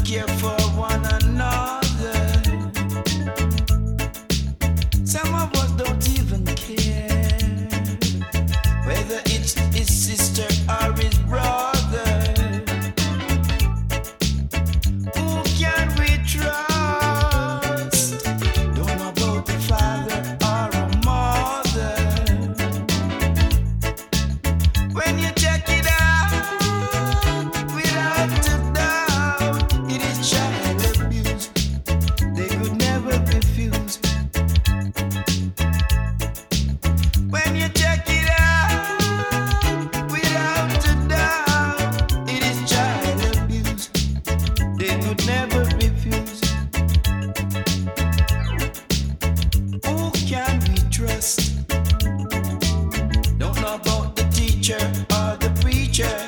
care for one another. Some of us don't even care whether it's his sister or his brother. Who can we trust? Don't know about the father or a mother. When you check it out, without a doubt, it is child abuse. They could never refuse. When you check it out, without a doubt, it is child abuse. They could never refuse. Who can we trust? Don't know about the teacher or the preacher.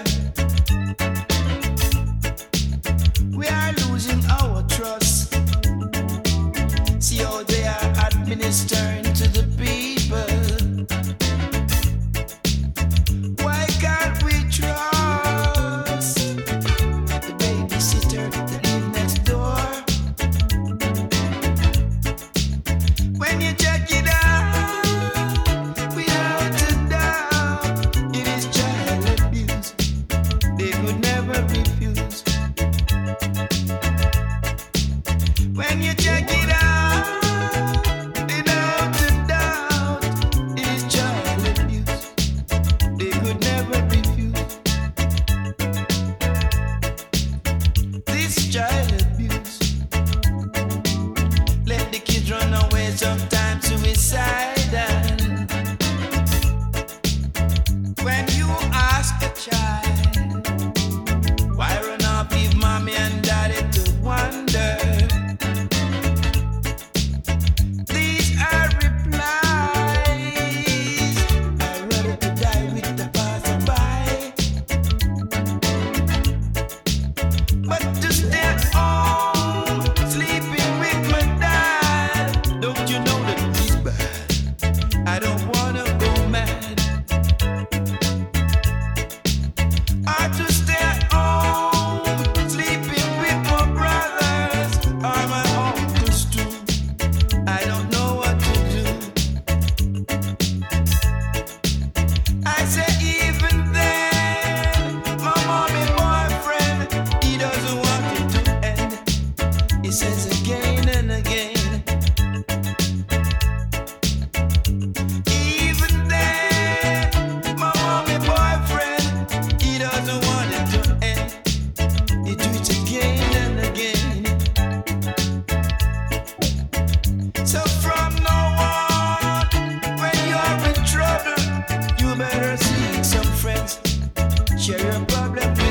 We are losing our trust. See how they are administering to the people. Why can't we trust the babysitter that live next door? When you check it out, without a doubt, it is child abuse. They could never refuse. When you check it out, without a doubt, it is child abuse. They could never refuse. This child abuse. Let the kids run away, sometimes suicidal. When you ask a child, why run off, leave mommy and daddy to wonder? These are replies. I'd rather to die with the passerby. But to stay at home, sleeping with my dad, don't you know that he's bad? I don't wanna go mad. Or to stay at home, sleeping with my brothers or my uncles too. I don't know what to do. I say even then, my mommy boyfriend, he doesn't want it to end. He says again and again. Even then, my mommy boyfriend, he doesn't want it to end. He do it again and again. So from now on, when you're in trouble, you better seek some friends. Share your problem with